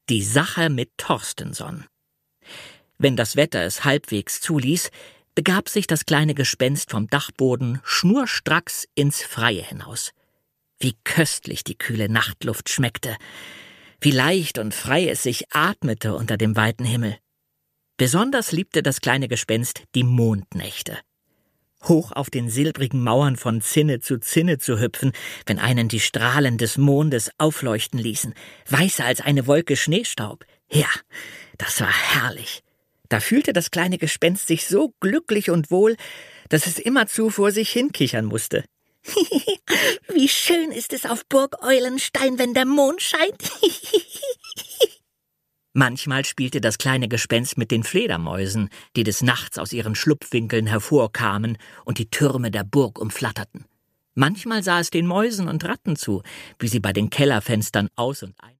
Die Sache mit Torstenson. Wenn das Wetter es halbwegs zuließ, begab sich das kleine Gespenst vom Dachboden schnurstracks ins Freie hinaus. Wie köstlich die kühle Nachtluft schmeckte, wie leicht und frei es sich atmete unter dem weiten Himmel. Besonders liebte das kleine Gespenst die Mondnächte. Hoch auf den silbrigen Mauern von Zinne zu hüpfen, wenn einen die Strahlen des Mondes aufleuchten ließen, weißer als eine Wolke Schneestaub. Ja, das war herrlich. Da fühlte das kleine Gespenst sich so glücklich und wohl, dass es immerzu vor sich hinkichern musste. Wie schön ist es auf Burg Eulenstein, wenn der Mond scheint. Manchmal spielte das kleine Gespenst mit den Fledermäusen, die des Nachts aus ihren Schlupfwinkeln hervorkamen und die Türme der Burg umflatterten. Manchmal sah es den Mäusen und Ratten zu, wie sie bei den Kellerfenstern aus und ein